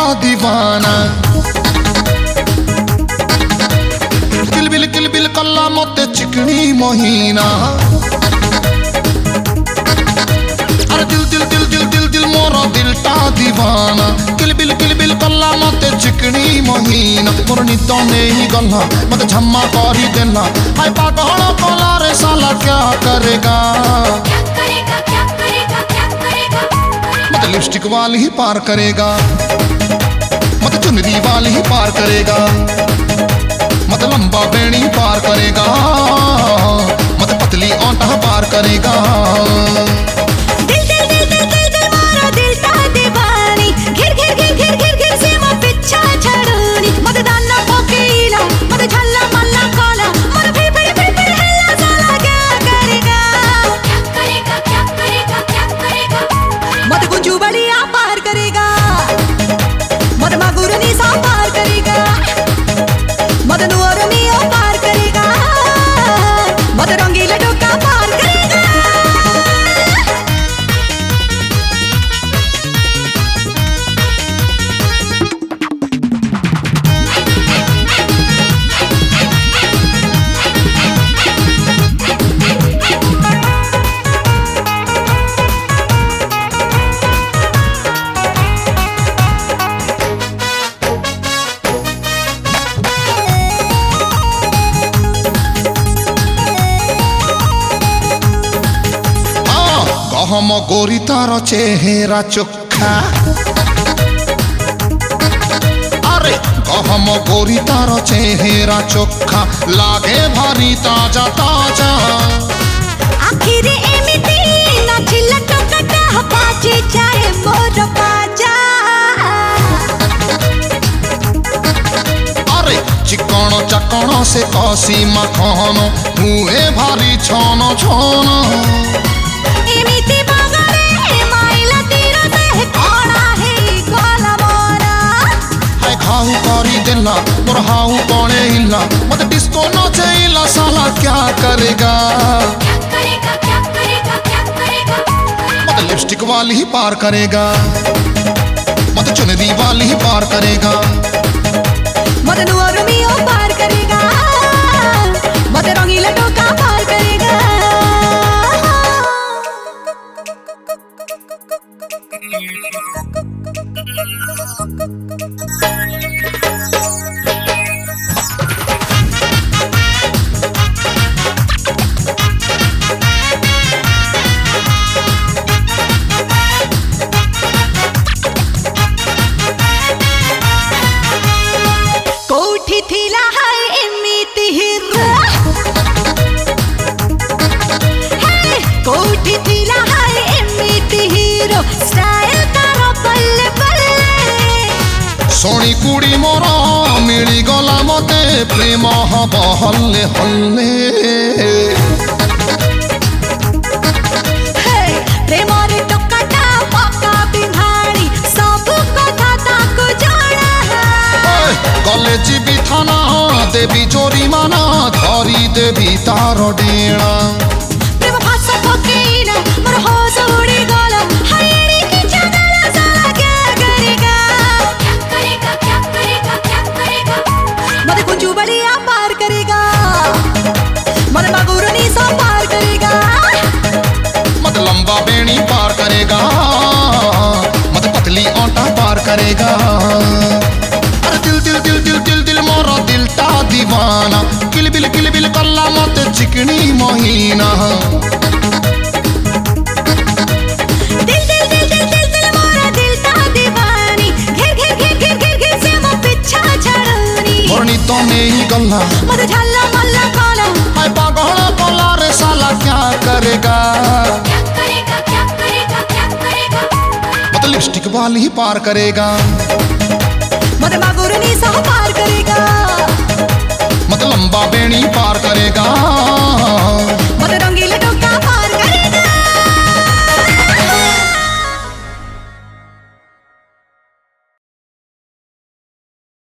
दीवाना। किल बिल कल्ला मते चिकनी महीना। अरे दिल दिल दिल दिल दिल दिल मोरा दिलटा दीवाना। किल बिल कल्ला मते चिकनी महीना। मोर निद नहीं गल्ला मते झम्मा करी देला। हाय पागल कोला रे साला क्या करेगा? मते लिपस्टिक वाली ही पार करेगा। मते चुनरी वाली ही पार करेगा। मते लंबा बेणी पार करेगा। मते पतली आंटा पार करेगा। हम गोरी तार चेहरा चोखा। अरे हम गोरी तार चेहरा चोखा लागे भारी ताजा ताजा। आखिर एमिति नाचिला टोकटा बाजे जाए मोर बाजा। अरे चिकन चकन से कसी मखन मुहे भारी छन छन। मोर हाउ कौने हिला मत डिस्को नचैला साला क्या करेगा? मत लिपस्टिक वाली ही पार करेगा। मत चुनरी वाली ही पार करेगा। मत नुअरमियो पार करेगा। मत रंगीला टोका पार करेगा। सोनी कुड़ी मोरा मिली गला मते प्रेम हब हल्ले हल्ले। प्रेमर टोकाटा पक्का बिहारी सब कथा ताको जाना। गले जीवी थाना देवी चोरी माना धरी देवी तार डेणा। प्रेम भाषा फकीना मोर होश उड़ी गला। हायरे की चंदला साला क्या करेगा? मते कुंजू बलिया पार करेगा। मते बागुरनी सा पार करेगा। मत लंबा बेणी पार करेगा। मत पतली आंटा पार करेगा। अरे दिल दिल दिल दिल दिल दिल मोरा दिलटा दीवाना। किल बिल कल्ला मत चिकनी महीना। दिल दिल दिल दिल दिल दिल मोरा दिलटा दीवानी। घेर घेर घेर घेर घेर घेर से मो पिछा छड़नी। मोरनी तो नहीं गल्ला मत झल्ला मल्ला काला। हाय पागल कोला रे साला क्या करेगा? मत लिपस्टिक वाली ही पार करेगा।